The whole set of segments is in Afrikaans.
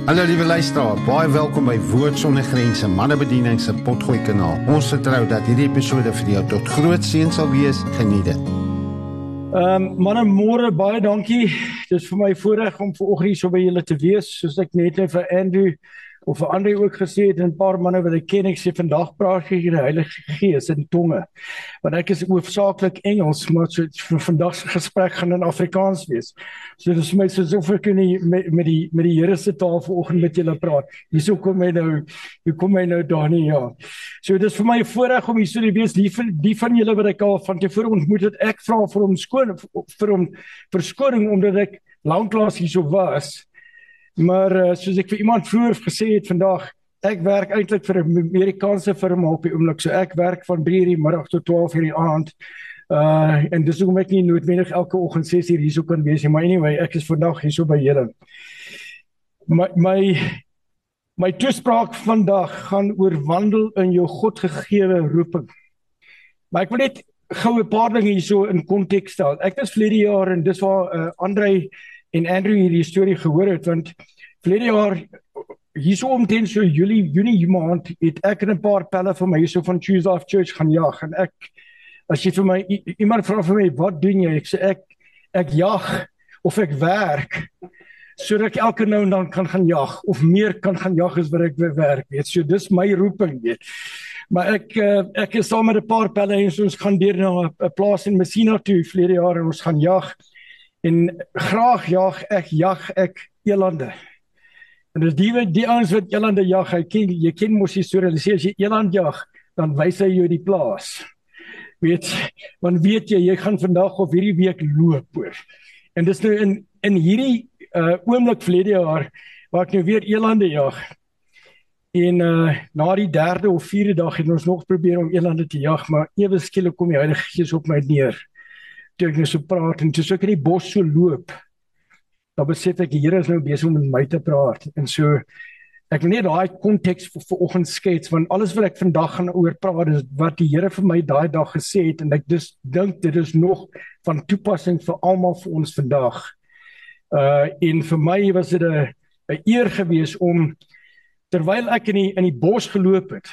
Hallo liewe luisteraar, baie welkom by Woord Sonder Grense, Mannebediening se Potgooi kanaal. Ons vertrou dat hierdie episode vir jou tot groot seën sal wees. Geniet dit. Manne, môre, baie dankie. Dis vir my voorreg om vanoggend hier so by julle te wees, soos ek net vir Andrew of vir Andre ook gesê het, en 'n paar manne wat ek ken, ek sê vandag praat ek in die Heilige Gees in tonge. Want ek is hoofsaaklik Engels, maar so vir vandag se gesprek gaan in Afrikaans wees. So dis vir my soos ek met die Here se taal vanoggend met julle praat. Hier kom hy nou daar nie, ja. So dis vir my 'n voorreg om hier so te wees. Die van julle wat ek al van tevore ontmoet het, ek vra vir hom verskoning omdat ek lanklaas hier so was. Maar soos ek vir iemand vroeër gesê het vandag, ek werk eintlik vir 'n Amerikaanse firma op die oomblik, so ek werk van 3:00 die middag tot 12:00 die aand. En dis hoekom ek nie noodwendig elke oggend 6:00 hier so kan wees nie, maar anyway, ek is vandag hier so by julle. My toespraak vandag gaan oor wandel in jou Godgegewe roeping. Maar ek wil net gou 'n paar dinge hier so in konteks stel. Ek was verlede jaar, en dis waar Andre en Andrew hierdie storie gehoor het, want verlede jaar, hierso omtrent so Junie maand, het ek en 'n paar pelle van my hierso van Choose Life Church gaan jag, en as jy vir my, iemand vra vir my, wat doen jy? Ek sê, ek jag, of ek werk, sodat ek elke nou en dan kan gaan jag, of meer kan gaan jag as wat ek werk, weet, so dis my roeping, weet. Maar ek is saam met 'n paar pelle, en so ons gaan deur na 'n plaas in Messina toe, verlede jaar, en ons gaan jag, en graag jag ek elande. En dis die ouens wat elande jag, jy ken mos die storie, as jy eland jag, dan wys hy jou die plaas. Want weet jy gaan vandag of hierdie week loop hoor. En dis nou in hierdie oomblik verlede jaar, waar ek nou weer elande jag. En na die 3de of 4de dag het ons nog probeer om elande te jag, maar ewe skielik kom die Heilige Gees op my neer. Toe ek nou so praat, en toe so ek in die bos so loop, dan besef ek, die Here is nou besig om met my te praat, en so, ek wil net daai konteks vir oggend skets, want alles wat ek vandag gaan oor praat, is wat die Here vir my daai dag gesê het, en ek dus dink, dit is nog van toepassing vir almal vir ons vandag, en vir my was dit 'n eer gewees om, terwyl ek in die bos geloop het,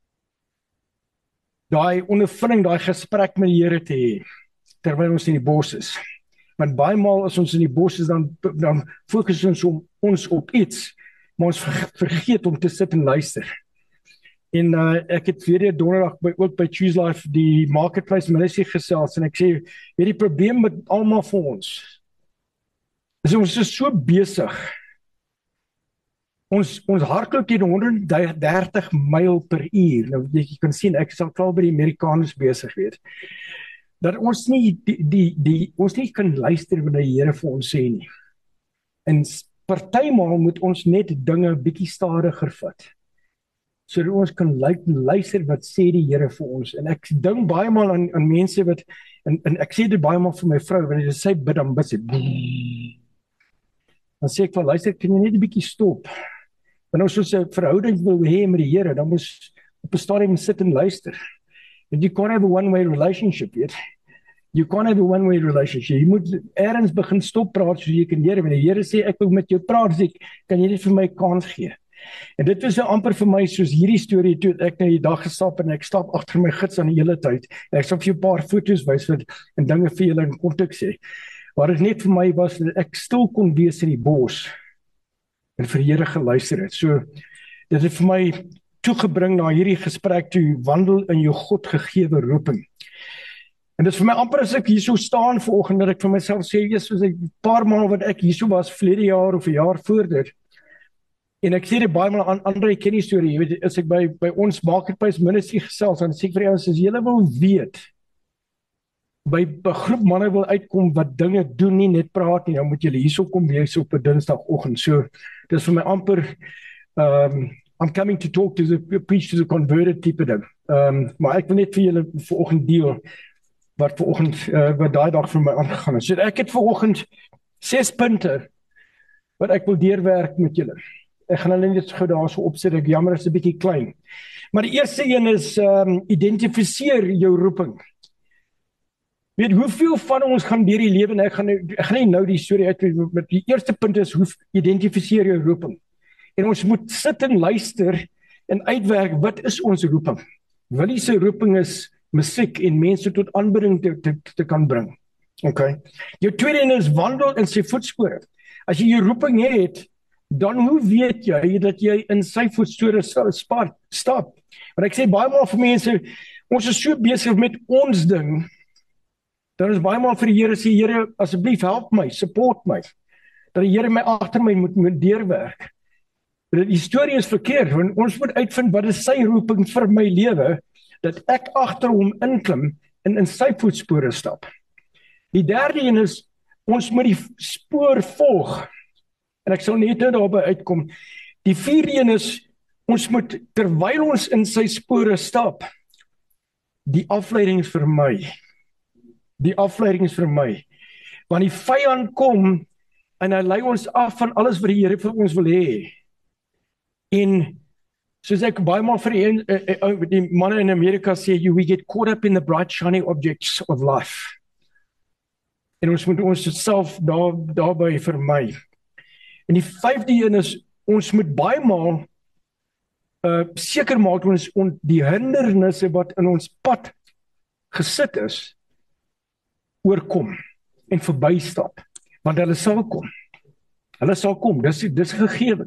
daai ondervinding, daai gesprek met die Here te hê, terwyl ons in die bos is. Want baie maal as ons in die bos is, dan fokus ons op iets, maar ons vergeet om te sit en luister. En ek het verlede donderdag ook by Choose Life die Marketplace Ministry gesels, en ek sê, weet die probleem met almal vir ons, is ons is so besig. Ons hardloop teen 130 myl per uur. Nou jy kan sien, ek is al klaar by die Amerikaners besig, weet. Dat ons nie ons nie kan luister wat die Here vir ons sê nie. En partymaal moet ons net dinge bietjie stadiger vat, sodat ons kan luister wat sê die Here vir ons. En ek dink baie maal aan mense wat, en ek sê dit baie maal vir my vrou, wanneer sy bid, dan bid sy, dan sê ek van, luister, kan jy net 'n bietjie stop? Want ons soos 'n verhouding wil hê met die Here, dan moet op 'n stadium sit en luister. And you can't have a one-way relationship, weet. You can't have a one-way relationship. Jy moet ergens begin stop praat soos jy kan Here. Wanneer die Here sê, ek wil met jou praat, sê ek, kan jy net vir my kans gee? En dit was amper vir my soos hierdie storie, toe ek nou die dag gestap, en ek stap agter my gids aan die hele tyd. En ek sal vir jou 'n paar foto's wys, en dinge vir julle in konteks sê. Waar dit net vir my was, dat ek stil kon wees in die bos, en vir die Here geluister het. So, dit het vir my toegebring na hierdie gesprek toe, wandel in jou Godgegewe roeping. En dit is vir my amper as ek hierso staan vanoggend, dat ek vir myself sê, soos 'n paar maal wat ek hierso was, verlede jaar of 'n jaar voor dit, en ek sê dit baie maal aan Andre ken die storie, jy weet, as ek by ons Marketplace Ministry gesels, dan sê ek vir ouens, as julle wil weet, by 'n groep manne wil uitkom wat dinge doen, nie net praat nie, dan moet julle hierso kom wees op 'n Dinsdagoggend. So, dit is vir my amper, I'm coming to talk to preach to the converted type ding. Maar ek wil net vir julle vanoggend deel, wat daai dag vir my aangegaan het. So ek het vanoggend 6 punte, wat ek wil deurwerk met julle. Ek gaan hulle net gou daarso opsit, ek jammer is 'n bietjie klein. Maar die eerste een is, identifiseer jou roeping. Weet, hoeveel van ons gaan deur die lewe, en ek gaan nie nou die storie uit, maar die eerste punt is, identifiseer jou roeping. En ons moet sit en luister en uitwerk, wat is ons roeping? Willie se roeping is musiek en mense tot aanbidding te kan bring. Okay. Jou tweede een is wandel in sy voetspore. As jy jou roeping het, dan hoe weet jy dat jy in sy voetspore stap? Want ek sê baie maal vir mense, ons is so besig met ons ding, dan is baie maal vir die Here sê, Here, asseblief help my, support my, dat die Here my agter my moet deurwerk. Die storie is verkeerd, want ons moet uitvind wat is sy roeping vir my lewe, dat ek agter hom inklim en in sy voetspore stap. Die derde een is, ons moet die spoor volg, en ek sal net daarby uitkom. Die vierde een is, ons moet, terwyl ons in sy spore stap, die afleidings vermy. Die afleidings vermy. Want die vyand kom, en hy lei ons af van alles wat die Here vir ons wil hê. En soos ek baie maal vir die manne in Amerika sê, we get caught up in the bright shiny objects of life. En ons moet ons self daarby vermy. En die vyfde een is, ons moet baie maal seker maak ons die hindernisse wat in ons pad gesit is, oorkom en verbystap. Want hulle sal kom. Hulle sal kom, dis gegewe.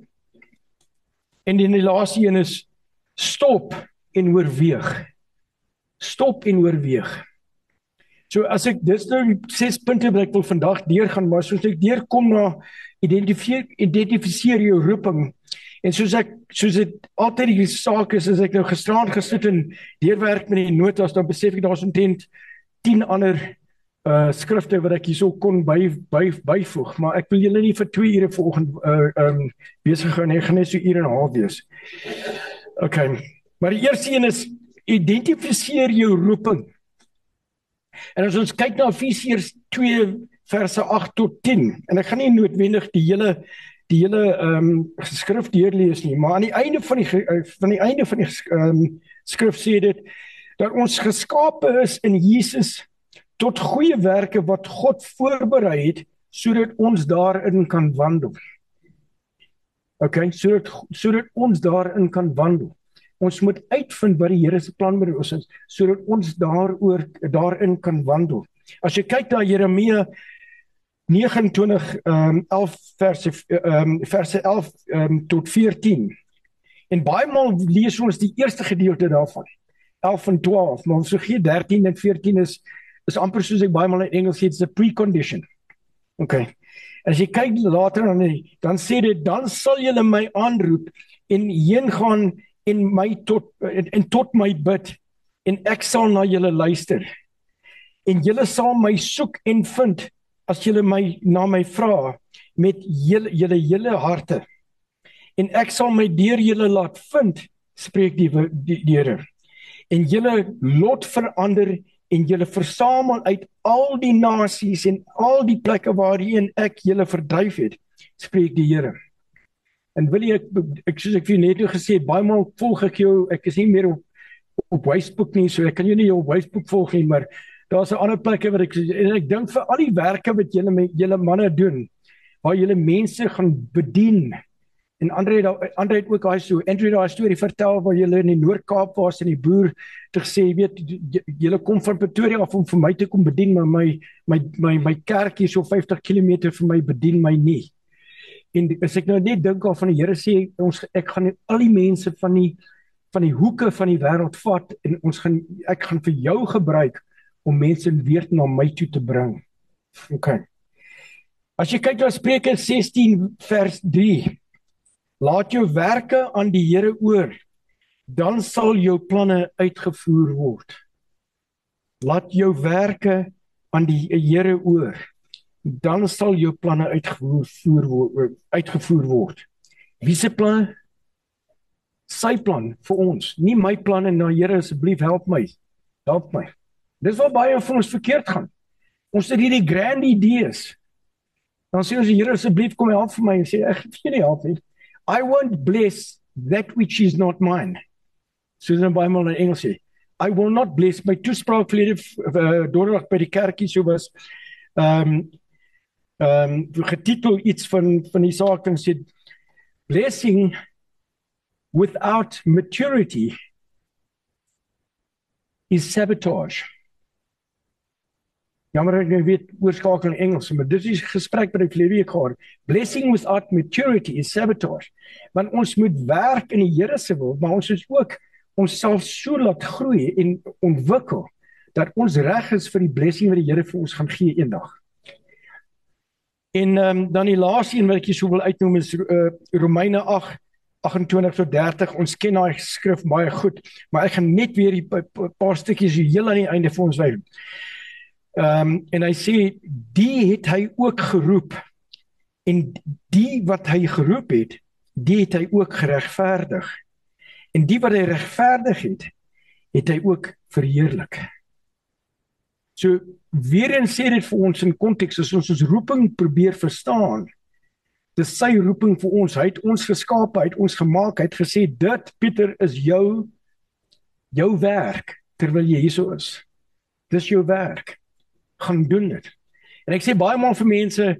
En die laaste een is, stop en oorweeg. Stop en oorweeg. So as ek, dis nou 6 punte wat ek wil vandag deurgaan, maar soos ek deurkom na identifiseer jou roeping, en soos dit altyd die saak is, as ek nou gisteraan gesit en deurwerk met die notas, dan besef ek daar is omtrent 10 ander skrifte wat ek hierso kon byvoeg, maar ek wil julle nie vir 2 ure vanoggend besig hou nie, ek gaan net so 1 uur en 'n half wees. Okay, maar die eerste een is, identifiseer jou roeping. En as ons kyk na Efesiërs 2 verse 8 tot 10, en ek gaan nie noodwendig die hele skrif deurlees nie, maar aan die einde van die skrif sê dit, dat ons geskape is in Jesus tot goeie werke wat God voorberei het, sodat ons daarin kan wandel. Okay, sodat ons daarin kan wandel. Ons moet uitvind wat die Here se plan met ons is, sodat ons daarin kan wandel. As jy kyk na Jeremia 29, 11 verse 11 tot 14, en baie maal lees ons die eerste gedeelte daarvan, 11 en 12, maar ons vergeet 13 en 14 is amper soos ek baie maal in Engels sê, it's a precondition. Okay. As jy kyk later dan sê dit, dan sal julle my aanroep en heen gaan en tot my bid, en ek sal na julle luister. En julle sal my soek en vind as julle na my vra met julle hele harte. En ek sal my deur julle laat vind, spreek die Here. En julle lot verander en julle versamel uit al die nasies en al die plekke waarheen ek julle verdryf het, spreek die Here. En wil jy, soos ek vir net nou gesê het, baie maal volg ek jou, ek is nie meer op Facebook nie, so ek kan jou nie op Facebook volg nie, maar daar's 'n ander plekke wat ek dink vir al die werke wat julle manne doen, waar julle mense gaan bedien. En Andre het ook daai storie vertel waar julle in die Noord-Kaap was en die boer te gesê, weet, julle kom van Pretoria af om vir my te kom bedien, maar my kerk hier so 50 km vir my bedien my nie. En as ek nou net dink aan van die Here sê, ek gaan al die mense van die hoeke van die wêreld vat en ek gaan vir jou gebruik om mense weer na my toe te bring. Okay. As jy kyk na Spreuke 16 vers 3, laat jou werke aan die Here oor, dan sal jou planne uitgevoer word. Laat jou werke aan die Here oor, dan sal jou planne uitgevoer word. Wie se planne? Sy plan vir ons, nie my planne. Nou Here, asseblief help my. Dis waar baie van ons verkeerd gaan. Ons het hierdie grand idees. Dan sê ons, Here, asseblief kom help vir my, en sê, ek gee nie help nie. I won't bless that which is not mine. Soos in baie maal in Engels sê, I will not bless. My toespraak verlede donderdag by die kerkie so was getitel iets van die saak, en sê blessing without maturity is sabotage. Jammer ek nou weet oorskakel in Engels, maar dis die gesprek wat ek verlede week gehad. Blessing without maturity is sabotage. Want ons moet werk in die Here se wil, maar ons is ook onsself so laat groei en ontwikkel dat ons reg is vir die blessing wat die Here vir ons gaan gee eendag. En dan die laaste een wat ek hier so wil uitnoem is Romeine 8:28-30. Ons ken daai skrif baie goed, maar ek gaan net weer die paar stukkies heel aan die einde vir ons wys. En hy sê, die het hy ook geroep, en die wat hy geroep het, die het hy ook geregverdig. En die wat hy regverdig het hy ook verheerlik. So, weer eens sê dit vir ons in konteks, as ons roeping probeer verstaan, dis sy roeping vir ons, hy het ons geskaap, hy het ons gemaak, hy het gesê, dit, Pieter, is jou werk, terwyl jy hierso is. Dis jou werk. Gaan doen dit. En ek sê baie maal vir mense,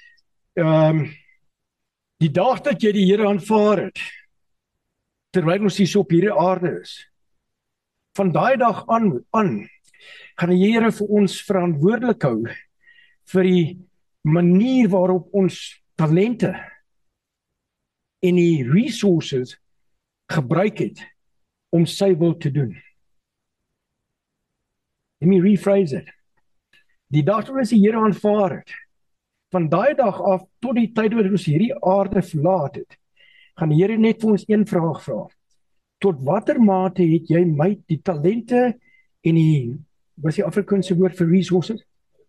die dag dat jy die Here aanvaar het, terwyl ons hier op hierdie aarde is, van daai dag aan, gaan die Here vir ons verantwoordelik hou vir die manier waarop ons talente en die resources gebruik het om sy wil te doen. Let me rephrase it. Die dag toe ons die Here aanvaar het, van daai dag af tot die tyd wat ons hierdie aarde verlaat het, gaan die Here net vir ons een vraag vra. Tot watter mate het jy my die talente en die, wat is die Afrikaanse woord vir resources?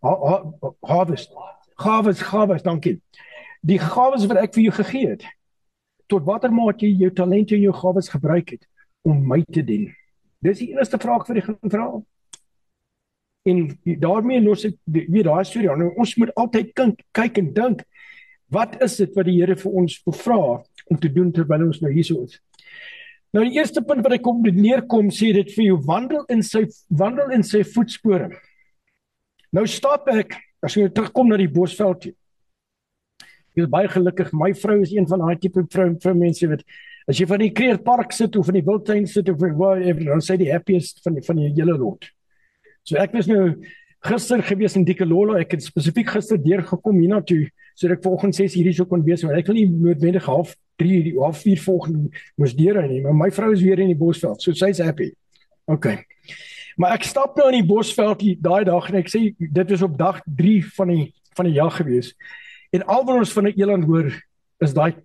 Harvest, dankie. Die gawes wat ek vir jou gegee het, tot watter mate jy jou talente en jou gawes gebruik het om my te dien. Dis die enigste vraag vir die gaan vra. En daarmee los ek weer daai storie aan. Ons moet altyd kyk en dink, wat is dit wat die Here vir ons vra om te doen terwyl ons nou hierso is? Nou die eerste punt wat ek op neerkom, sê dit vir jou, wandel in sy voetspore. Nou stap ek, as jy terugkom na die Bosveld toe. Ek is baie gelukkig, my vrou is een van daai tipe vroumense wat, as jy van die Kreerpark sit of in die Wildtuin sit of whatever, dan sê die happiest van die hele lot. So ek was nou gister gewees in Dikolola, ek het spesifiek gister deurgekom hiernatoe, so dat ek vanoggend 6 hierdie so kon wees, maar ek wil nie noodwendig 3:30, 4:30 volgende moes deur nie, maar my vrou is weer in die Bosveld, so sy's happy. Okay. Maar ek stap nou in die Bosveld daai dag, en ek sê, dit is op dag 3 van die jag gewees, en al wat ons van die eland hoor, is daai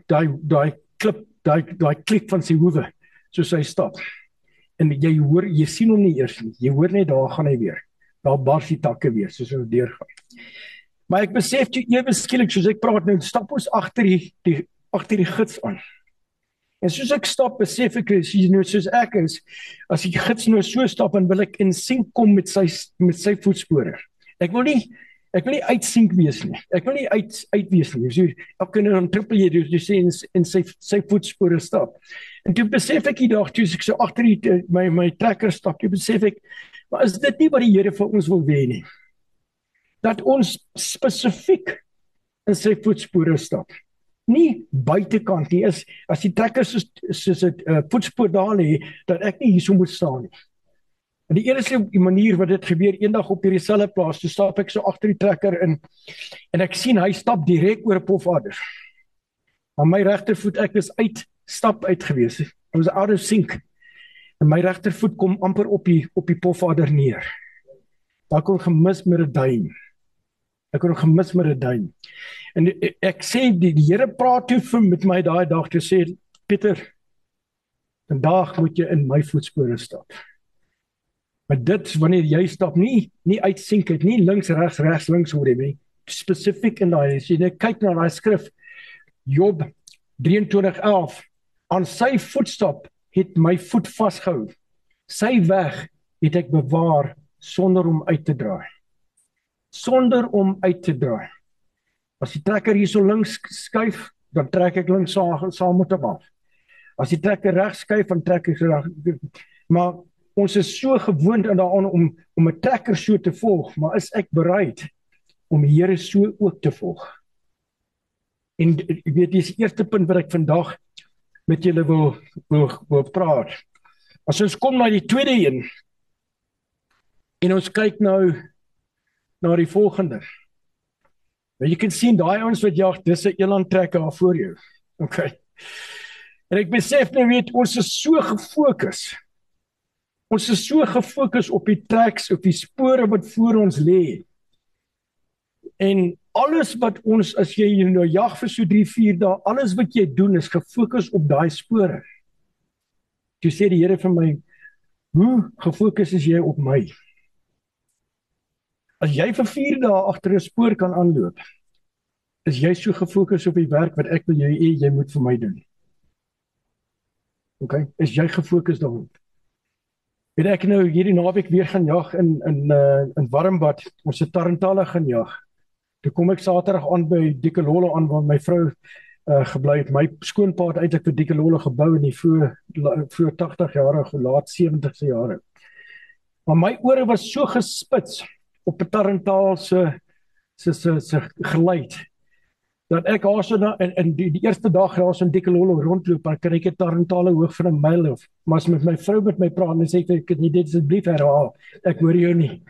klik van sy hoewe, so sy stap. En jy sien hom nie eers nie, jy hoor net, daar gaan hy weer. Daar bars die takke weer, soos ons deurgaan. Maar ek besef jy ewe skielik, soos ek praat nou, stap ons agter die gids aan. En soos ek stap, besef ek, soos ek is, as die gids nou so stap, en wil ek in sink kom met sy voetspore. Ek wil nie uitsink wees nie. Ek wil nie uitwees nie. So, ek kan dan trippel jy, dus in sy voetspore stap. En toe besef ek die dag, toe ek so agter my trekker stap, toe besef ek, maar is dit nie wat die Here vir ons wil hê nie? Dat ons spesifiek in sy voetspore stap. Nie buitekant nie, as die trekker soos 'n voetspoor daar lê, dat ek nie hierso moet staan nie. En die enigste manier wat dit gebeur, eendag op hierdie selfde plaas, toe stap ek so agter die trekker in, en ek sien, hy stap direk oor 'n pofadder. Maar my regtervoet, ek was stap uit gewees, ek was out of sync, en my regtervoet kom amper op die pofadder neer. Daar kon gemis met 'n duim. En ek sê, die Here praat toe met my daai dag, toe sê, Pieter, vandag moet jy in my voetspore stap. Maar dit, wanneer jy stap, nie uitsink het, nie links, regs, hoor jy, spesifiek in daai, as jy net kyk na daai skrif, Job 23:11, aan sy voetstap het my voet vasgehou, sy weg het ek bewaar, sonder om uit te draai. As die trekker hier so links skuif, dan trek ek links saam met hom af. As die trekker regs skuif, dan trek ek reg. Maar ons is so gewoond daaraan om 'n trekker so te volg, maar is ek bereid om die Here so ook te volg? En ek weet, dis die eerste punt wat ek vandag met julle wil praat. As ons kom na die tweede een, en ons kyk nou na die volgende. Nou, jy kan sien, daai ons wat jag, dis 'n elandtrekker daar voor jou. Okay. En ek besef nou, weet, ons is so gefokus. Ons is so gefokus op die tracks, op die spore wat voor ons lê. En alles wat ons, as jy nou jag vir so 3-4 dae, alles wat jy doen is gefokus op daai spore. Toe sê die Here vir my, hoe gefokus is jy op my? As jy vir 4 dae agter 'n spoor kan aanloop, is jy so gefokus op die werk wat ek wil jy moet vir my doen. Okay, is jy gefokus daarop? Weet ek nou hierdie naweek weer gaan jag in Warmbad, ons het Tarantale gaan jag. Toe kom ek Saterdag aan by Dikololo aan waar my vrou gebly het. My skoonpa het eintlik vir Dikololo gebou in die vroeg 80 jarige, laat 70se jare. Maar my ore was so gespits op 'n Tarantaal se geluid, dat ek also in die eerste dag daar in Dikololo rondloop, dan kan ek 'n Tarantale hoog van 'n myl of, maar as met my vrou met my praat, dan sê ek nie, dit asseblief herhaal, ek hoor jou nie.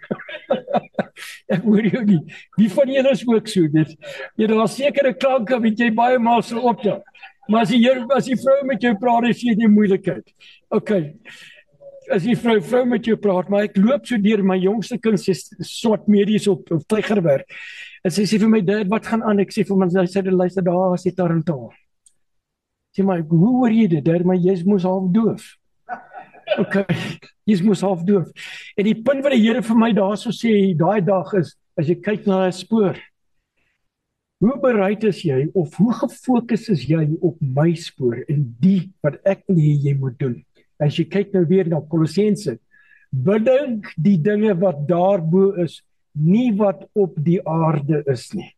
Ek hoor jou nie. Wie van julle is ook so, dit? Jy daar sekere klanke wat jy baie maal sal optel. Maar as die vrou met jou praat, is jy nie moeilikheid. Okay. As die vrou met jou praat, maar ek loop so deur, my jongste kind sê swart medies op Tygerberg. En sy sê vir my, Dad, wat gaan aan? Ek sê vir my, sy luister, daar is die Tarantaal. Sê maar, hoe hoor jy dit, Dad? Maar jy moes half doof. Okay, jy moes half doof. En die punt wat die Here vir my daar so sê, daai dag is, as jy kyk na 'n spoor, hoe bereid is jy, of hoe gefokus is jy op my spoor, en die wat ek wil hê jy moet doen? As jy kyk nou weer na Kolossense, bedink die dinge wat daarbo is, nie wat op die aarde is nie.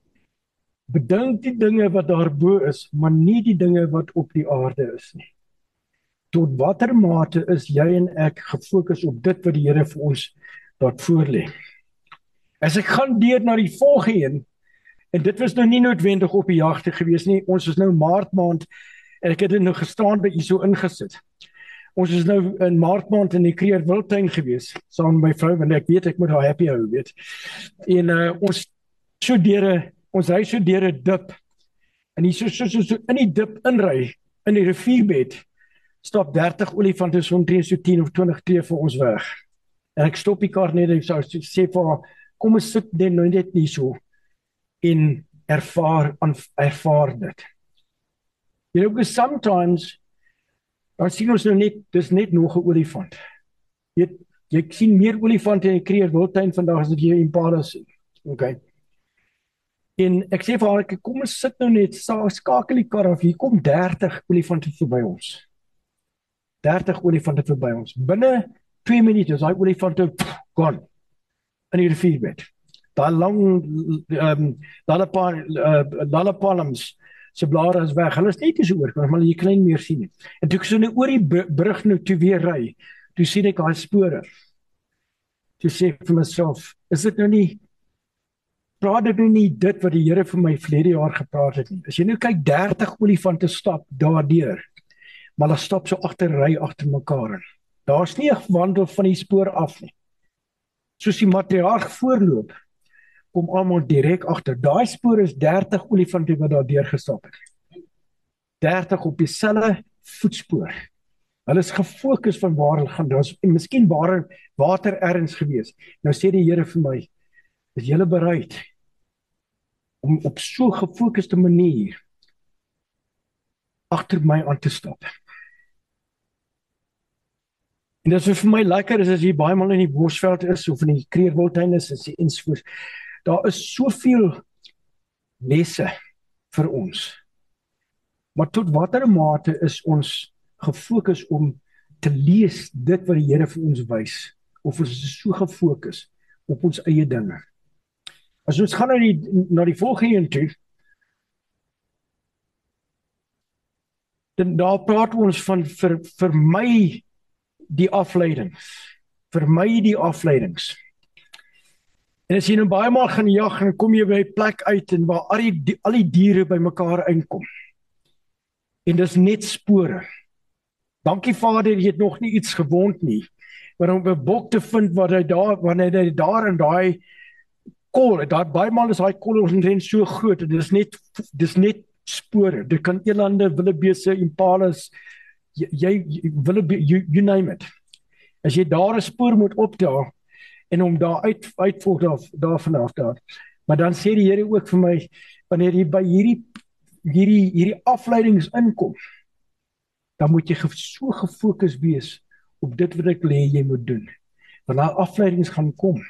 Bedink die dinge wat daarbo is, maar nie die dinge wat op die aarde is nie. Tot watter mate is jy en ek gefokus op dit wat die Here vir ons laat voorlê? As ek gaan deur na die volgende een, en dit was nou nie noodwendig op die jagte gewees nie, ons is nou Maart maand, en ek het dit nou gestaan by so ingesit. Ons is nou in Maart maand in die Creer Wildtuin gewees, saam met my vrou, want ek weet ek moet haar happy hou, weet. En ons ry so deur 'n dip, en hier so in die dip inry, in die rivierbed, stap 30 olifante so omtrent so 10 of 20 tree vir ons weg. En ek stop die kar net en sê vir haar, kom ons sit net nie so, en ervaar dit. You know, because sometimes, dan sien ons nou net, dis net nog 'n olifant. Jy sien meer olifante in die Creer Wildtuin vandag as wat jy impala sien. Okay. En ek sê vir haar, kom ons sit nou net, skakel die kar af, hier kom 30 olifante verby ons. 30 olifante verby ons. Binne 2 minute is daai olifante gone in die rivierbed. Daai lang lalapalms se blare is weg. Hulle is net so oor, maar jy kan nie meer sien nie. En toe ek so nou oor die brug nou toe weer ry, toe sien ek daai spore. Toe sê ek vir myself, is dit nou nie, praat dit nou nie dit wat die Here vir my verlede jaar gepraat het nie. As jy nou kyk, 30 olifante stap daardeur, maar hulle stap so ry agter mekaar in. Daar's nie 'n wandel van die spoor af nie. Soos die matriarg voorloop, kom almal direk agter. Daai spoor is 30 olifante wat daar deur gestap het. 30 op dieselfde voetspoor. Hulle is gefokus van waar hulle gaan. Daar's miskien water ergens gewees. Nou sê die Here vir my, is julle bereid om op so gefokusde manier agter my aan te stap? En dit is vir my lekker is as jy baie maal in die Bosveld is of in die Creer Wildtuin is ensovoorts. Daar is soveel lesse vir ons. Maar tot watter mate is ons gefokus om te lees dit wat die Here vir ons wys? Of ons is so gefokus op ons eie dinge? As ons gaan na die volgende een toe, dan daar praat ons van vir my die afleidings. Vir my die afleidings. En as jy nou baie maal gaan jag, dan kom jy by 'n plek uit en waar al die diere bymekaar uitkom. En dis net spore. Dankie Vader, jy het nog nie iets gewond nie. Maar om 'n bok te vind wanneer hy daar in daai kol, daar baie maal is daai kol omtrent so groot en dis net spore. Dit kan elande, wildebeeste, impalas, you name it. As jy daar 'n spoor moet optel en om daar uitvoer daarvan af daar. Maar dan sê die Here ook vir my, wanneer jy by hierdie afleidings inkom, dan moet jy so gefokus wees op dit wat ek wil hê jy moet doen. Want daai afleidings gaan kom.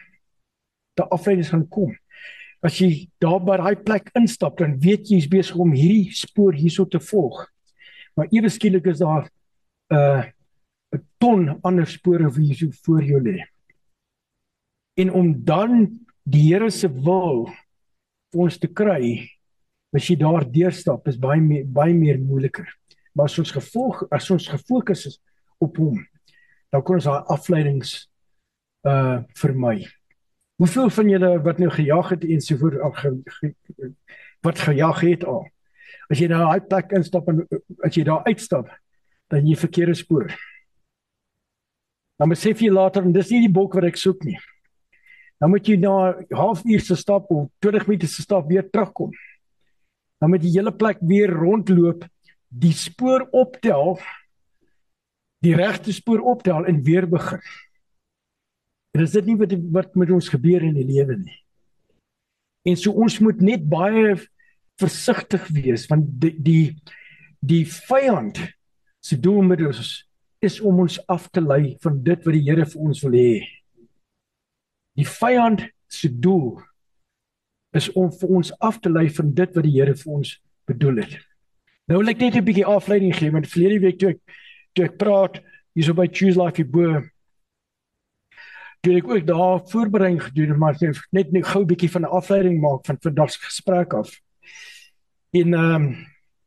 As jy daar by daai plek instap, dan weet jy jy's besig om hierdie spoor hierso te volg. Maar ewe skielik is daar 'n ton ander spore wat hier voor jou lê. En om dan die Here se wil vir ons te kry, as jy daar deurstap, is baie meer moeiliker. Maar as ons gefokus is op hom, dan kan ons daai afleidings vermy. Hoeveel van julle wat nou gejaag het en so voort wat gejaag het al? As jy nou daai plek instap en as jy daar uitstap, dan jy verkeerde spoor. Dan besef jy later, en dis nie die bok wat ek soek nie. Dan moet jy na 'n halfuur se stap of 20 minute se stap weer terugkom. Dan moet jy die hele plek weer rondloop, die spoor optel, die regte spoor optel en weer begin. En is dit nie wat met ons gebeur in die lewe nie? En so ons moet net baie versigtig wees, want die vyand se doel met ons is om ons af te lei van dit wat die Here vir ons wil hê. Die vyand se doel is om vir ons af te lei van dit wat die Here vir ons bedoel het. Nou wil ek net 'n bietjie afleiding gee, want verlede week toe ek praat hierso by Choose Life Hierbo, toe ek ook daar voorbereiding gedoen, maar net nou gou 'n bietjie van 'n afleiding maak van vandag se gesprek af. En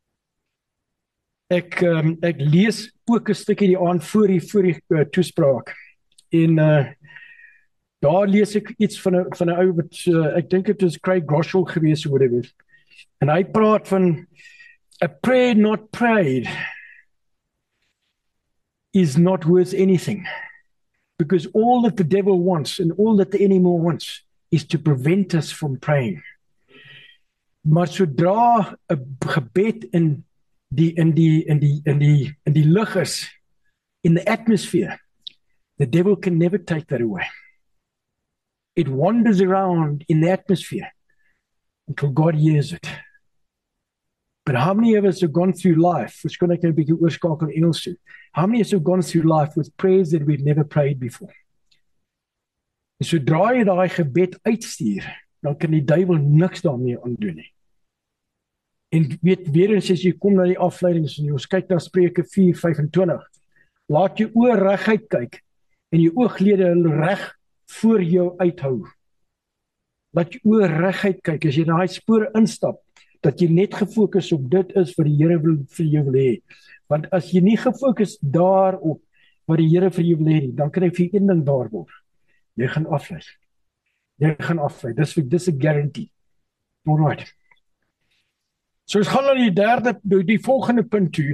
ek lees ook 'n stukkie die aand voor die toespraak. En daar lees ek iets van 'n ou wat ek dink dit is Craig Groeschel gewees of whatever. En hy praat van a prayer not prayed is not worth anything. Because all that the devil wants and all that the enemy wants is to prevent us from praying. Maar sodra 'n gebed in die lug is, in the atmosphere, the devil can never take that away. It wanders around in the atmosphere until God hears it. But how many of us have gone through life, which kon ek nou 'n bietjie oorskakel in Engels toe, how many of us have gone through life with prayers that we've never prayed before? En sodra jy daai gebed uitstuur, dan kan die duiwel niks daarmee aandoen nie. En weet, weer eens as jy kom na die afleidings en ons kyk na Spreuke 4:25, laat jou oë reguit kyk en jou ooglede reg voor jou uithou. Laat jou oë reguit kyk as jy na daai spore instap, dat jy net gefokus op dit is wat die Here vir jou wil hê. Want as jy nie gefokus daarop wat die Here vir jou wil hê nie, dan kan ek vir een ding waar word. Jy gaan aflei. Dis 'n guarantee. Alright. So ons gaan na die volgende punt toe.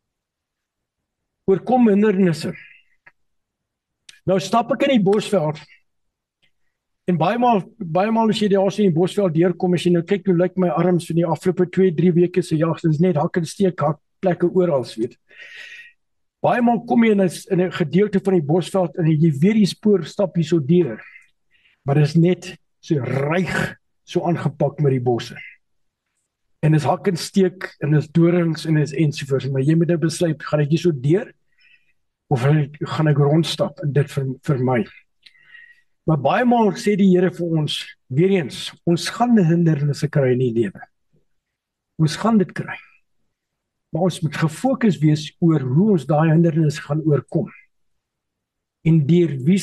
Oorkom hindernisse. Nou stap ek in die Bosveld. En baie maal as jy daar in die Bosveld deurkom, as jy nou kyk hoe lyk my arms vir die afgelope 2-3 weke se jag, dis net hak en steek plekke oral, weet. Baie maal kom jy in 'n gedeelte van die Bosveld en jy weer die spoor stap hier so deur. Maar dit is net so ryg, so aangepak met die bosse. En dis hak en steek en dis dorings en dis ensovoorts, maar jy moet nou besluit, gaan ek hier so deur of gaan ek rondstap en dit vir my. Maar baie maal sê die Here vir ons, weer eens, ons gaan hindernisse kry in die lewe. Ons gaan dit kry. Maar ons moet gefokus wees oor hoe ons daai hindernisse gaan oorkom. En deur wie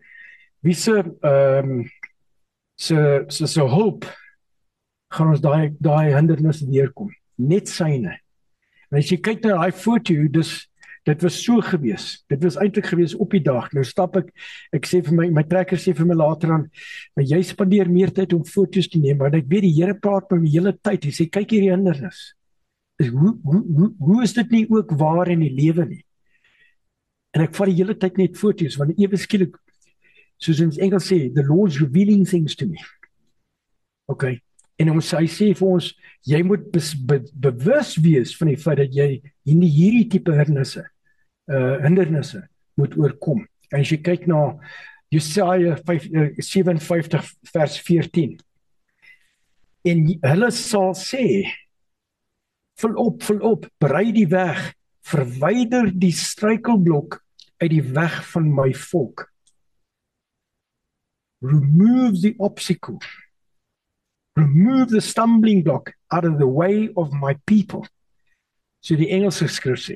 se hulp gaan ons daai hindernisse deurkom. Net syne. En as jy kyk na daai foto, dis Dit was so gewees. Dit was eintlik gewees op die dag. Nou stap ek sê vir my trekker sê vir my later aan, maar jy spandeer meer tyd om foto's te neem, want ek weet die Here praat met my die hele tyd. Hy sê kyk hierdie hindernis. Hoe is dit nie ook waar in die lewe nie? En ek vat die hele tyd net foto's, want ewe skielik, soos in Engels sê, the Lord's revealing things to me. Okay. En hy sê vir ons, jy moet bewus wees van die feit dat jy hierdie tipe hindernisse moet oorkom. En as jy kyk na Jesaja 57 vers 14, en hulle sal sê, vul op, berei die weg, verwyder die struikelblok uit die weg van my volk. Remove the obstacle. Remove the stumbling block out of the way of my people. So die Engelse skrif sê.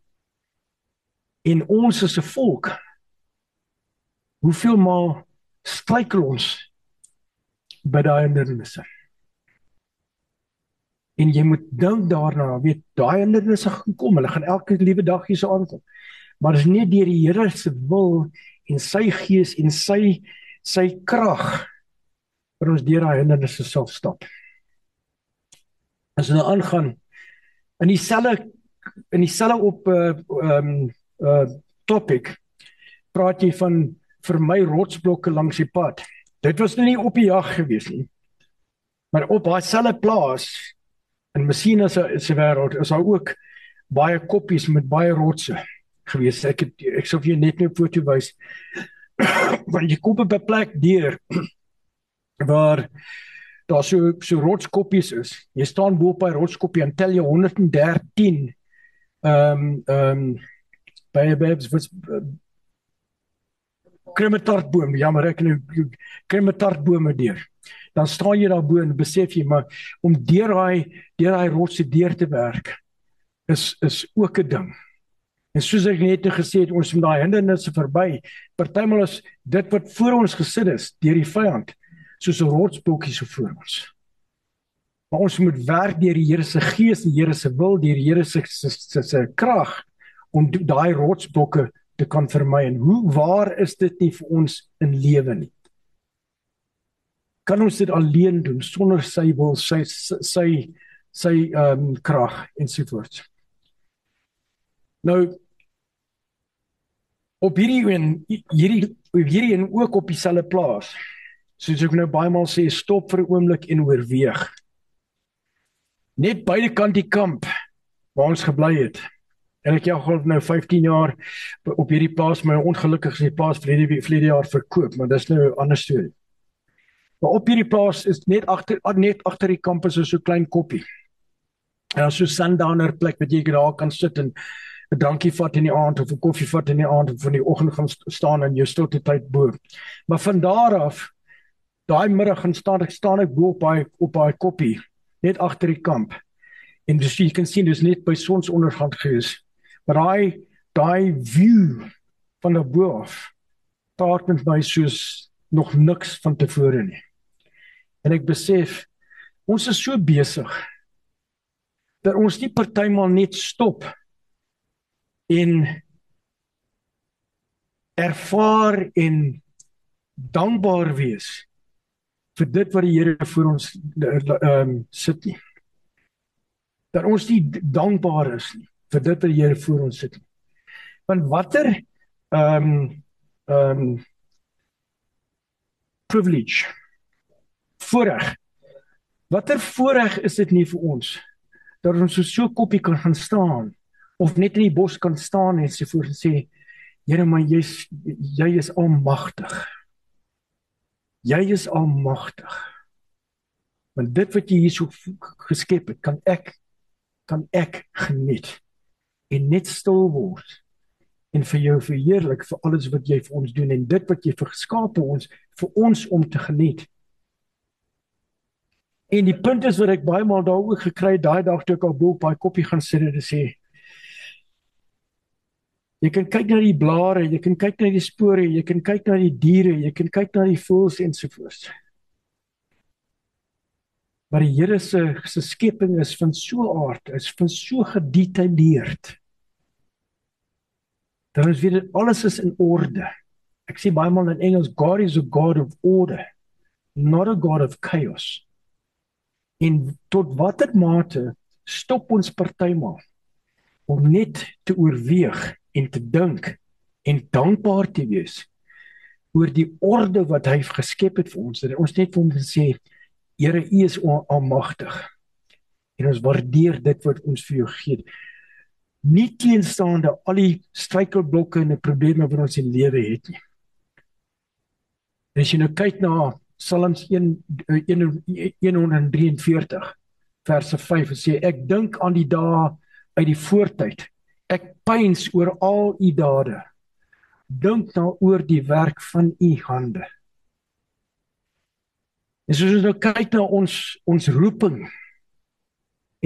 En ons as 'n volk, hoeveel maal struikel ons by daai hindernisse? En jy moet dink daarna, weet, daai hindernisse gaan kom, hulle gaan elke liewe dag hier so aankom. Maar dit is nie deur die Here se wil en sy gees en sy krag wat ons deur daai hindernisse sal stap. As ons nou aangaan, in dieselfde op topic, praat jy van vir my rotsblokke langs die pad. Dit was nou nie op die jag gewees nie, maar op daai selfde plaas, en miskien is die wêreld, is daar ook baie koppies met baie rotse gewees. Ek sal vir jou net 'n foto wys, want jy kom op 'n plek deur, waar daar so rotskoppies is. Jy staan bo op by rotskoppie en tel jy 113 by kremmetartboom, jammer ek nou kremmetartbome deur. Dan staan jy daar bo en besef jy, maar om deur daai rotse deur te werk is ook 'n ding. En soos ek net gesê het, ons moet daai hindernisse verby. Partymal is dit wat voor ons gesit is deur die vyand, soos 'n rotsblokkie so voor ons. Maar ons moet werk deur die Here se gees, die Here se wil, deur die Here se krag om daai rotsblokke te kan vermy. En hoe waar is dit nie vir ons in lewe nie? Kan ons dit alleen doen sonder sy wil, sy krag ensovoorts. Nou op hierdie en ook op dieselfde plaas, soos ek nou baie maal sê, stop vir 'n oomblik en oorweeg. Net buitekant die kamp waar ons gebly het. En ek al nou 15 jaar op hierdie plaas, my ongelukkig is die plaas verlede jaar verkoop, maar dis nou 'n ander storie. Maar op hierdie plaas is net agter die kamp is so 'n klein koppie. En so 'n sundowner plek wat jy daar kan sit en 'n drankie vat in die aand of 'n koffie vat in die aand of van die oggend gaan staan in jou stilte tyd bo. Maar van daar af, daai middag gaan staan ek bo op daai koppie, net agter die kamp. En dus jy kan sien, dis net by sonsondergang gewees. Maar daai view van daar bo af, praat met my soos nog niks van tevore nie. En ek besef, ons is so besig, dat ons nie partymal net stop, en ervaar en dankbaar wees vir dit wat die Here vir ons sit nie. Dat ons nie dankbaar is nie vir dit wat die Here vir ons sit nie. Want watter privilege, voorreg, watter voorreg is dit nie vir ons, dat ons so koppie kan gaan staan, of net in die bos kan staan en sê voor en sê, Here, maar jy is almagtig. Jy is almagtig. Want dit wat jy hier so geskep het, kan ek geniet. En net stil word. En vir jou verheerlik vir alles wat jy vir ons doen. En dit wat jy verskaap vir ons om te geniet. En die punt is wat ek baie maal daar ook gekry, daai dag toe ek al bo op daai koppie gaan sit en sê, jy kan kyk na die blare, jy kan kyk na die spore, jy kan kyk na die diere, jy kan kyk na die voëls ensovoorts. Maar die Here se skepping is van so 'n aard, is van so gedetailleerd, dan is weer alles is in orde. Ek sê baie maal in Engels, God is a God of order, not a God of chaos. En tot watter mate stop ons partymaal om net te oorweeg en te dink en dankbaar te wees oor die orde wat hy geskep het vir ons, dat ons net vir hom sê, Here, U is almagtig, en ons waardeer dit wat ons vir jou gee. Nie teenstaande al die struikelblokke en die probleme wat ons in lewe het nie. As jy nou kyk na Psalms 143, verse 5, en sê, ek dink aan die dae uit die voortyd, ek pyns oor al U dade, dink nou oor die werk van U hande. En soos ons nou kyk na ons roeping, en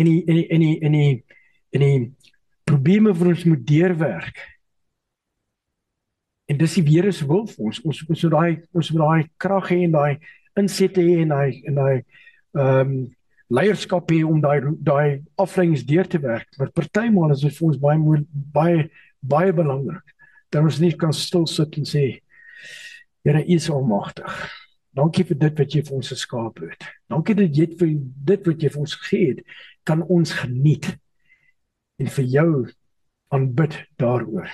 die probleme wat ons moet deurwerk, en dis die Here se wil vir ons, ons moet daai krag hê en daai insette hê en daai leierskap hê om daai afleidings deur te werk, maar partymal is dit vir ons baie belangrik, dat ons nie kan stil sit en sê, Here, U is almagtig. Dankie vir dit wat jy vir ons geskaap het. Dankie dat jy vir dit wat jy vir ons gegee het, kan ons geniet en vir jou aanbid daaroor.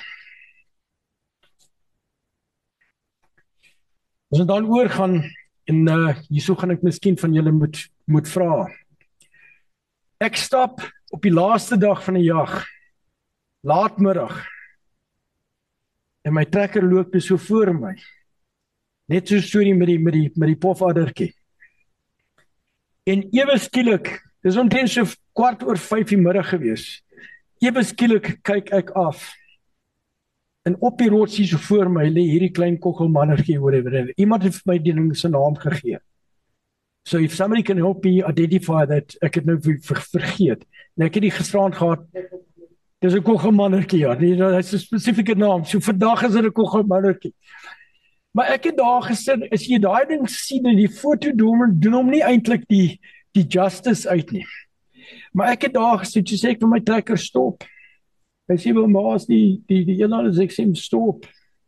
As ons dan oorgaan, en hierso gaan ek miskien van julle moet vra. Ek stap op die laaste dag van die jag, laatmiddag, en my trekker loop so voor my. Net so 'n storie met die pofaddertjie. En ewe skielik, dis omtrent so 4:15 die middag gewees. Ewe skielik kyk ek af. En op die rotsie so voor my lê hierdie klein koggelmannertjie, whatever. Iemand het vir my die ding se naam gegee. So if somebody can help me identify that, ek het nou vergeet. En ek het die gisterand gehad, dis 'n koggelmannertjie, ja. Dit is 'n spesifieke naam. So vandag is dit 'n koggelmannertjie. Maar ek het daar gesit, as jy daai ding sien in die foto doen hom nie eintlik die justice uit nie. Maar ek het daar gesit, jy sê ek vir my trekker stop. Hy sê wel maas die eendag as ek sê stop.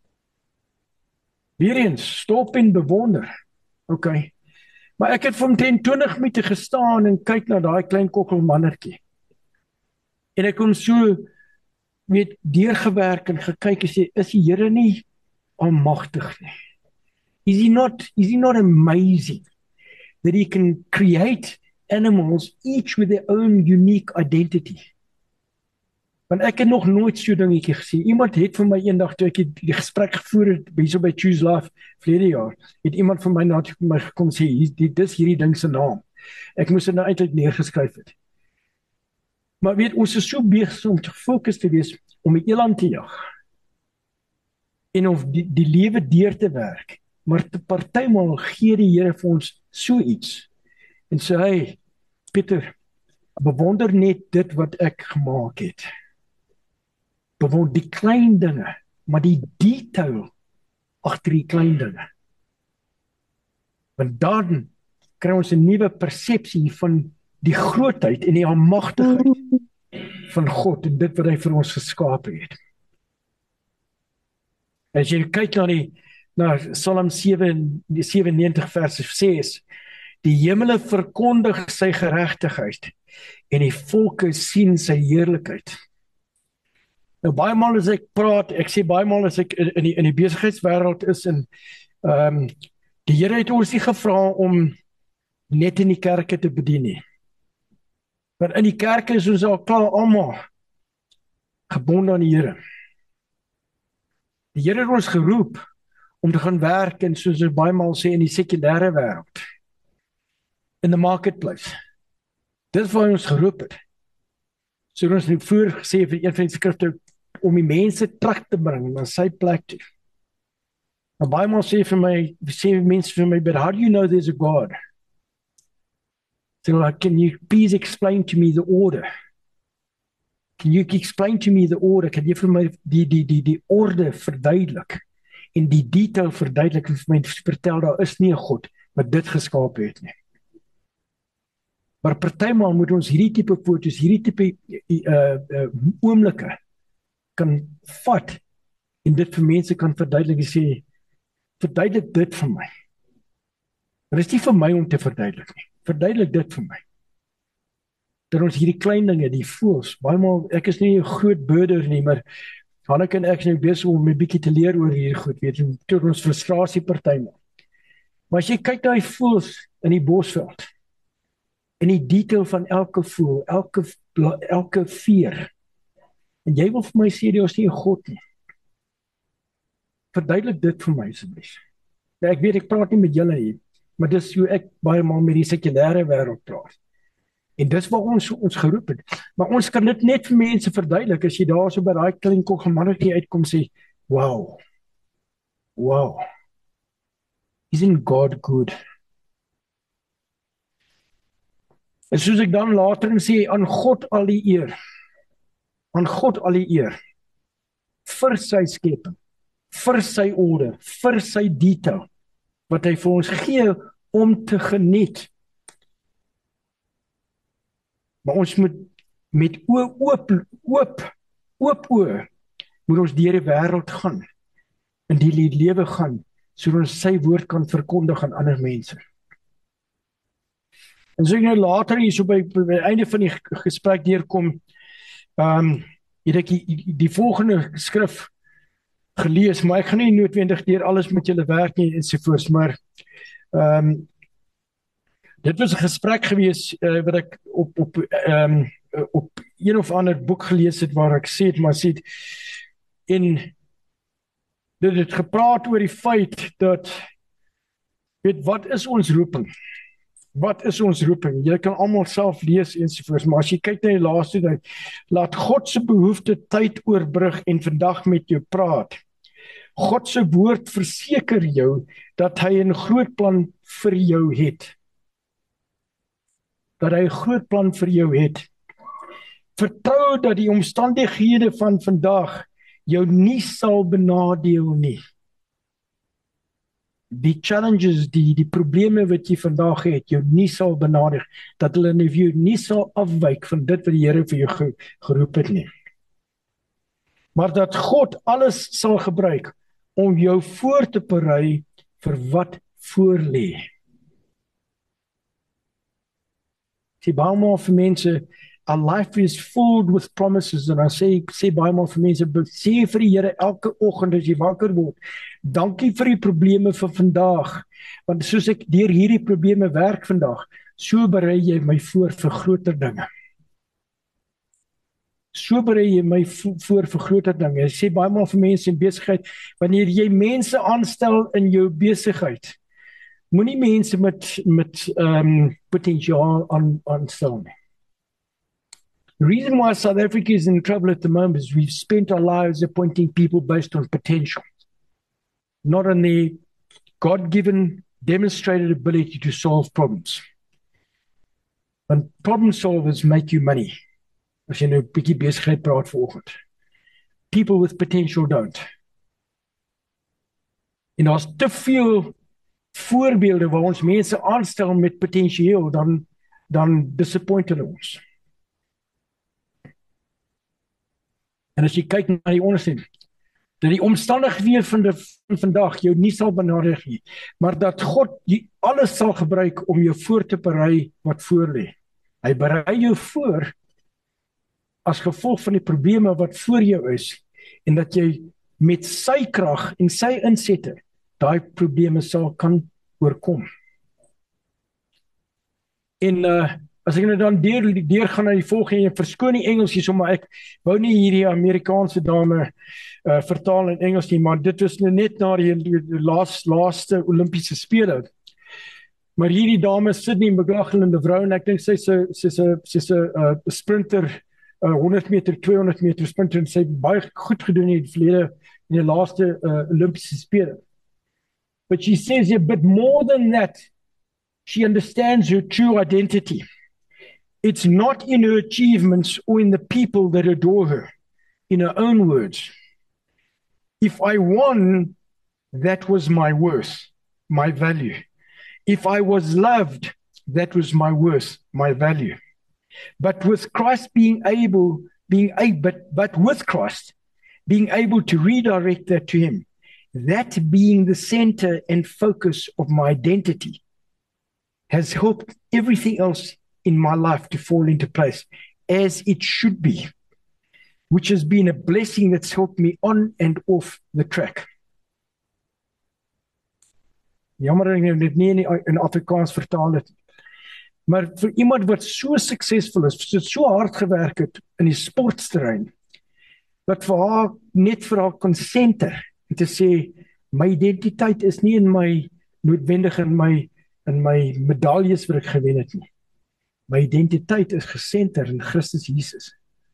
Weer eens, stop en bewonder. Okay. Maar ek het vir omtrent 20 minute gestaan en kyk na daai klein kokkelmannertjie. En ek kon so deurgewerk en gekyk en sê, is die Here nie almagtig nie? Is he not amazing that he can create animals each with their own unique identity? Want ek het nog nooit so dingetjie gesien. Iemand het vir my eendag toe ek die gesprek gevoer het hierso by Choose Life verlede jaar, het iemand van my na my gekom sê, dis hierdie ding se naam. Ek moes dit nou eintlik neergeskryf het. Maar weet, ons is so besig om te fokus te wees om 'n eland te jag en of die lewe deur te werk, maar partymal gee die Here vir ons so iets en sê, hey, Pieter, bewonder net dit wat ek gemaak het. Bewonder die klein dinge, maar die detail agter die klein dinge. Want dan kry ons 'n nuwe persepsie van die grootheid en die almagtigheid van God en dit wat hy vir ons geskaap het. As jy kyk na Psalm 97 vers 6, die hemele verkondig sy geregtigheid en die volke sien sy heerlikheid. Nou baie maal as ek praat, ek sê baie maal as ek in die besigheidswêreld is en die Here het ons nie gevra om net in die kerke te bedien nie. Maar in die kerke is ons al klaar almal gebonde aan die Here. Die Here het ons geroep om te gaan werk en soos ons baie maal sê in die sekulêre wêreld. In the marketplace. Dis waar ons geroep het. So ons het voor gesê vir een van die skrifte om die mense terug te bring na sy plek toe. Nou baie maal sê mense vir my, but how do you know there's a God? So like, can you please explain to me the order? Can you explain to me the order? Kan jy vir my die orde verduidelik en die detail verduidelik en vir my vertel daar is nie 'n God wat dit geskaap het nie. Maar partymal moet ons hierdie tipe foto's, hierdie tipe oomblikke kan vat en dit vir mense kan verduidelik en sê, verduidelik dit vir my. Dit is nie vir my om te verduidelik nie. Verduidelik dit vir my. Dat ons hierdie klein dinge, die voels, baie maal, ek is nie 'n groot burder nie, maar Hanneke en ek is nou besig om 'n bietjie te leer oor hierdie goed, weet jy, tot ons frustrasie partymal. Maar as jy kyk na die voels in die bosveld, en die detail van elke voel, elke veer, en jy wil vir my sê, daar is nie 'n God nie. Verduidelik dit vir my asseblief. Nou, ek weet, ek praat nie met julle hier, maar dis hoe ek baie maal met die sekulêre wêreld praat. En dis waar ons geroep het. Maar ons kan dit net vir mense verduidelik, as jy daar so by daai klein kokgemannetjie uitkom sê, wow, isn't God good? En soos ek dan later sê, aan God al die eer, vir sy skeping, vir sy orde, vir sy detail, wat hy vir ons gee om te geniet. Maar ons moet met oop oë moet ons deur die wêreld gaan, in die lewe gaan, sodat ons sy woord kan verkondig aan ander mense. En so nou later hier so by einde van die gesprek deurkom, het ek die volgende skrif gelees, maar ek gaan nie noodwendig deur alles met julle werk nie ensovoorts, maar dit was 'n gesprek gewees wat ek op een of ander boek gelees het waar ek sê het, maar sê en dit het gepraat oor die feit dat, weet, wat is ons roeping? Wat is ons roeping? Jy kan almal self lees ensovoorts, maar as jy kyk na die laaste tyd, laat God se behoefte tyd oorbrug en vandag met jou praat. God se woord verseker jou dat hy 'n groot plan vir jou het. Dat hy 'n groot plan vir jou het. Vertrou dat die omstandighede van vandag jou nie sal benadeel nie. Die challenges, die probleme wat jy vandag het, jou nie sal benadeel, dat hulle jou nie sal afwyk van dit wat die Here vir jou geroep het nie. Maar dat God alles sal gebruik om jou voor te berei vir wat voor lê. Sê baie maal vir mense, our life is filled with promises, en dan sê baie maal vir mense, sê vir die Here elke oggend as jy wakker word, dankie vir die probleme van vandag, want soos ek deur hierdie probleme werk vandag, so berei jy my voor vir groter dinge. So berei jy my voor vir groter dinge. Ek sê baie maal vir mense in besigheid, wanneer jy mense aanstel in jou besigheid, moenie mense met potensiaal aanstel nie. The reason why South Africa is in trouble at the moment is we've spent our lives appointing people based on potential, not on their God-given, demonstrated ability to solve problems. And problem solvers make you money. As jy nou 'n bietjie besigheid praat vanoggend. People with potential don't. En daar's te veel voorbeelde waar ons mense aanstel met potensieel, dan disappoint hulle ons. En as jy kyk na die onderskeid, dat die omstandighede van vandag jou nie sal benadeel nie, maar dat God alles sal gebruik om jou voor te berei wat voor lê. Hy berei jou voor as gevolg van die probleme wat voor jou is, en dat jy met sy krag en sy insette daai probleme sal kan oorkom. En as ek nou dan deur gaan na die volgende, en verskoon die Engels hier, maar ek wou nie hierdie Amerikaanse dame vertaal in Engels nie, maar dit was nou net na die laaste Olimpiese spele. Maar hierdie dame Sydney McLaughlin, 'n vrou, en ek dink sy's 'n sprinter, 100 meter, 200 meter sprinter, en sy het baie goed gedoen in die verlede in die laaste Olimpiese spele. But she says, yeah, but more than that, she understands her true identity. It's not in her achievements or in the people that adore her. In her own words, if I won, that was my worth, my value. If I was loved, that was my worth, my value. But with Christ but with Christ, being able to redirect that to him, that being the center and focus of my identity, has helped everything else in my life to fall into place as it should be, which has been a blessing that's helped me on and off the track. Jammer dat ek dit nie in Afrikaans vertaal het. Maar vir iemand wat so suksesvol is, so hard gewerk het in die sportsterrein, wat vir haar net vir haar kon senter en te sê, my identiteit is nie in my noodwendig in my medaljes wat ek gewen het nie. My identiteit is gesenter in Christus Jesus.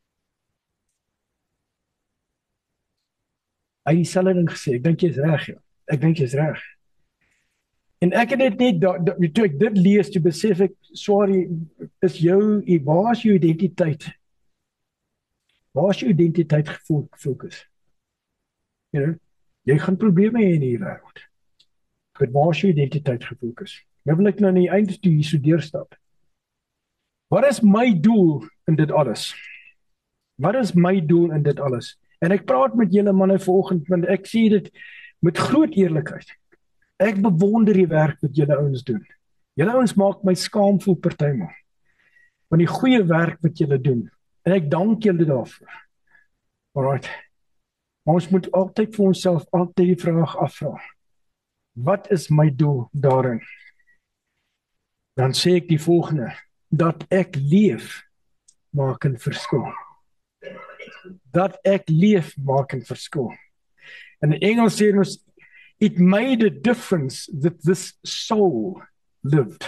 Hy het dieselfde ding gesê, ek dink jy is reg, ja. Ek dink jy is reg. En ek het dit net, toe ek dit lees, toe besef ek, sorry, waar is jou identiteit? Waar is jou identiteit gefokus? You know, jy gaan probleme hê in die wêreld. Maar waar is jou identiteit gefokus? Nou wil ek nou aan die einde toe hier so deurstap. Wat is my doel in dit alles? Wat is my doel in dit alles? En ek praat met julle manne vanoggend, want ek sê dit met groot eerlikheid. Ek bewonder die werk wat julle ouens doen. Julle ouens maak my skaam voel partymal. Van die goeie werk wat julle doen. En ek dank julle daarvoor. Alright. Maar ons moet altyd vir onsself altyd die vraag afvra. Wat is my doel daarin? Dan sê ek die volgende, dat ek leef maak 'n verskil. Dat ek leef maak 'n verskil. In Engels sê ons, it made a difference that this soul lived.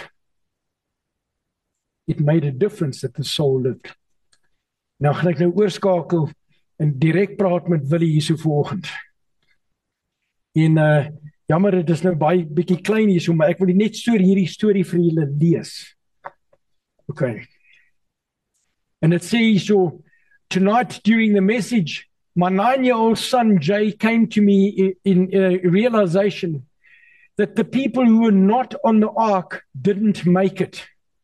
It made a difference that the soul lived. Nou gaan ek nou oorskakel en direk praat met Willie hier so vanoggend. En jammer, dit is nou baie bietjie klein hier so, maar ek wil net hierdie storie vir julle lees. Okay. And it says so, tonight during the message, my 9-year-old son Jay came to me in realization that the people who were not on the ark didn't make it.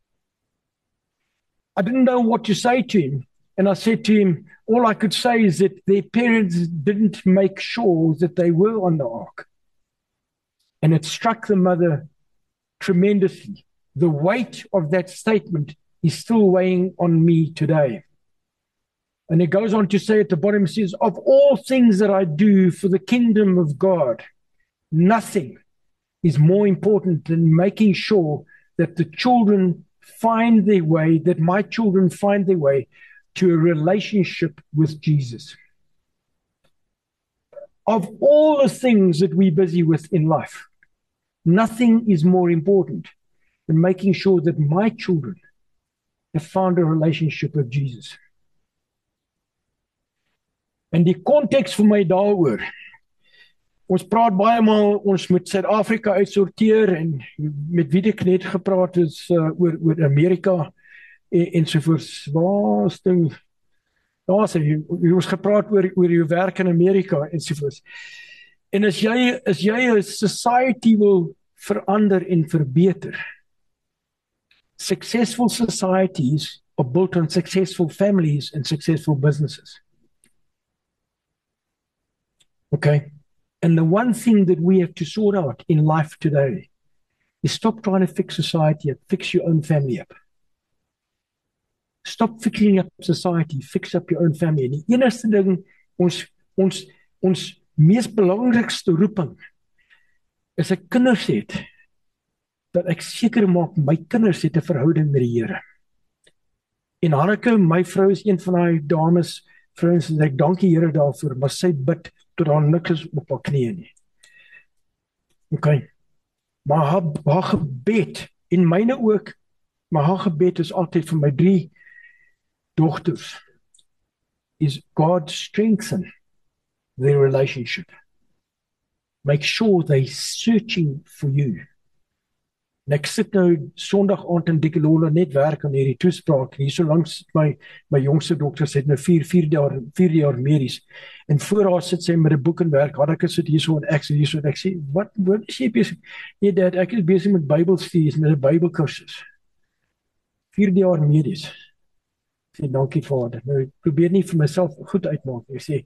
I didn't know what to say to him. And I said to him, all I could say is that their parents didn't make sure that they were on the ark. And it struck the mother tremendously. The weight of that statement is still weighing on me today. And it goes on to say at the bottom, it says, of all things that I do for the kingdom of God, nothing is more important than making sure that the children find their way, that my children find their way to a relationship with Jesus. Of all the things that we're busy with in life, nothing is more important than making sure that my children have found a relationship with Jesus. En die konteks vir my daaroor, ons praat baie maal, ons moet Suid-Afrika uitsorteer en met wie ek net gepraat is oor Amerika ensovoorts. Waar is ding? Daar sê ons gepraat oor jou werk in Amerika ensovoorts. En as jy 'n society wil verander en verbeter, successful societies are built on successful families and successful businesses. Okay? And the one thing that we have to sort out in life today is stop trying to fix society up, fix your own family up. Stop fixing up society, fix up your own family. En die enigste ding, ons mees belangrikste roeping is ek kinders het, dat ek seker maak my kinders het 'n verhouding met die Here. En Hanneke, my vrou is een van daai dames, vrouens, en ek dank die Here daarvoor, maar sy bid tot daar niks is op haar knieë nie. Okay. Maar haar gebed, en myne ook, maar haar gebed is altyd vir my 3 dogters, is God strengthen their relationship. Make sure they're searching for you. En ek sit nou Sondag aand in Dikkelola net werk aan hierdie toespraak. Hier so langs my jongste dogter sit nou 4 jaar medies. En voor haar sit sy met 'n boek en werk. Haar sit hier so en ek sit hier so en ek sê, wat is jy besig? Nee, Dad, ek is besig met Bybelstudies, met 'n Bybelkursus. 4 jaar medies. Ek sê, dankie Vader. Nou, ek probeer nie vir myself goed uitmaak. Ek sê,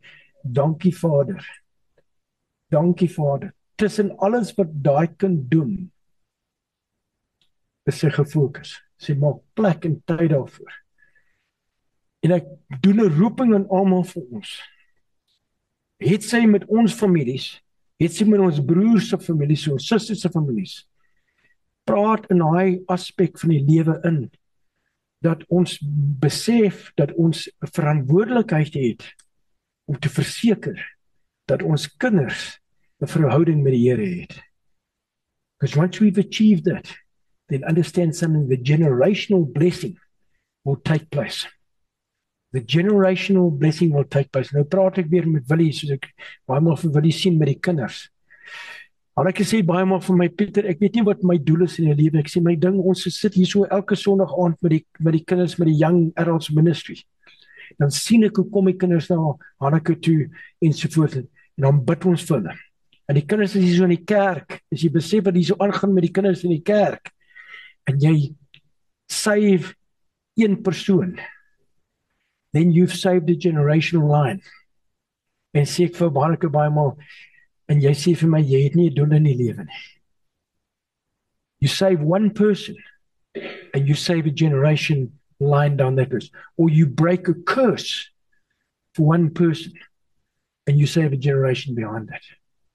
Dankie Vader. Dankie Vader. Tussen alles wat daai kind doen, is sy gefokus. Sy maak plek en tyd daarvoor. En ek doen 'n roeping aan almal vir ons. Het sy met ons families, het sy met ons broers se families, ons susters se families, praat in daai aspek van die lewe in, dat ons besef dat ons 'n verantwoordelikheid het om te verseker dat ons kinders 'n verhouding met die Here het. Because once we've achieved that, then understand something, the generational blessing will take place. The generational blessing will take place. Nou praat ek weer met Willie, soos ek baie maal vir Willie sien met die kinders. Maar ek sê baie maal vir my, Pieter, ek weet nie wat my doel is in die lewe. Ek sê my ding, ons sit hier so elke Sondag aand met die kinders, met die Young Adults Ministry. Dan sien ek hoe kom die kinders na Hanneke toe ensovoorts, en dan bid ons vir hulle. En die kinders is hier so in die kerk, as jy besef wat hier so aangaan met die kinders in die kerk, en jy save een persoon, then you've saved a generational line. En sê ek vir Hanneke baie maal, en jy sê vir my, jy het nie 'n doel in die lewe nie. You save one person, and you save a generation line down that person. Or you break a curse for one person, and you save a generation behind that.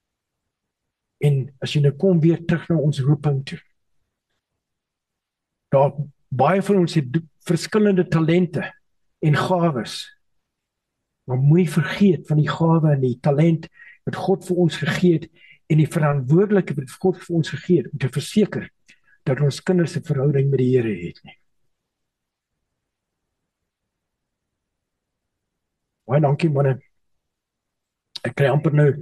En as jy nou kom weer terug na ons roeping toe, daar baie van ons het verskillende talente en gawes, maar moenie vergeet van die gawe en die talent wat God vir ons gegee het, en die verantwoordelikheid wat God vir ons gegee het, om te verseker dat ons kinders 'n verhouding met die Here het nie. Baie dankie manne. Ek kry amper nou.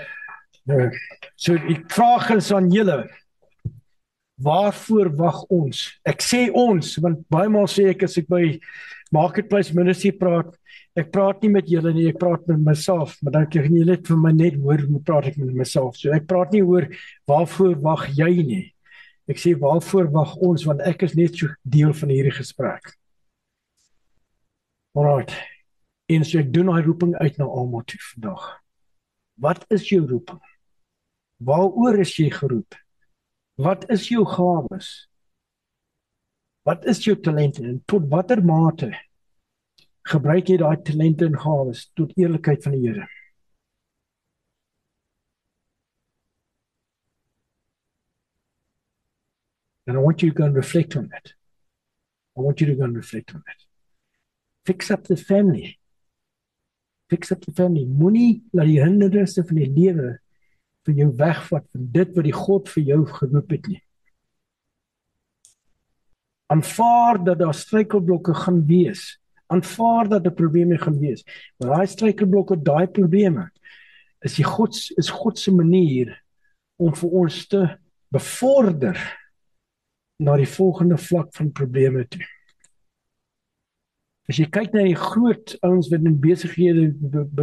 So die vraag is aan julle, waarvoor wag ons? Ek sê ons, want baie maal sê ek as ek by Marketplace Ministry praat, ek praat nie met julle nie, ek praat met myself, maar dan kan julle net vir my net hoor hoe praat ek met myself. So ek praat nie oor waarvoor wag jy nie. Ek sê waarvoor wag ons, want ek is net so deel van hierdie gesprek. Alright. En so ek doen daai roeping uit na almal toe vandag. Wat is jou roeping? Waaroor is jy geroep? Wat is jou gawes? Wat is jou talente? En tot watter mate gebruik jy daai talente en gawes tot eerlikheid van die Here? And I want you to go and reflect on that. I want you to go and reflect on that. Fix up the family. Fix up the family. Moenie laat die hindernisse van die lewe vir jou wegvat van dit wat die God vir jou geroep het nie. Aanvaar dat daar struikelblokke gaan wees. Aanvaar dat daar probleme gaan wees. Maar daai struikelblokke, daai probleme, is God se manier om vir ons te bevorder na die volgende vlak van probleme toe. As jy kyk na die groot ouens wat in besighede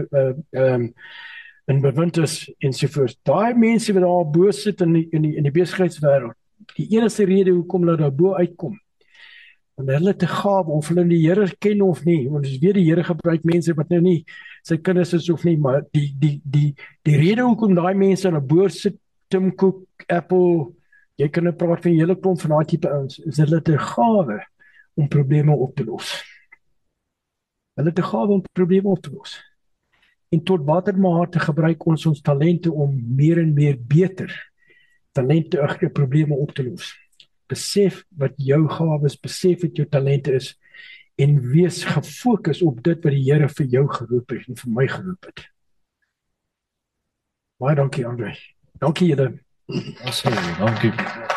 in bewind is ensovoorts, daai mense wat daar bo sit in die besigheidswêreld, die enigste rede hoekom hulle daar bo uitkom, en hulle te gawe of hulle die Here ken of nie, want ons weet die Here gebruik mense wat nou nie sy kinders is of nie, maar die rede hoekom daai mense daar bo sit, Tim Cook, Apple, jy kan nou praat van 'n hele klomp van daai tipe ouens, is hulle te gawe om probleme op te los. Hulle te gawe om probleme op te los. En tot watter mate gebruik ons talente om meer en meer beter talente probleme op te los. Besef wat jou gawes, besef wat jou talente is, en wees gefokus op dit wat die Here vir jou geroep het en vir my geroep het. Baie dankie, Andre. Dankie julle. Dankie.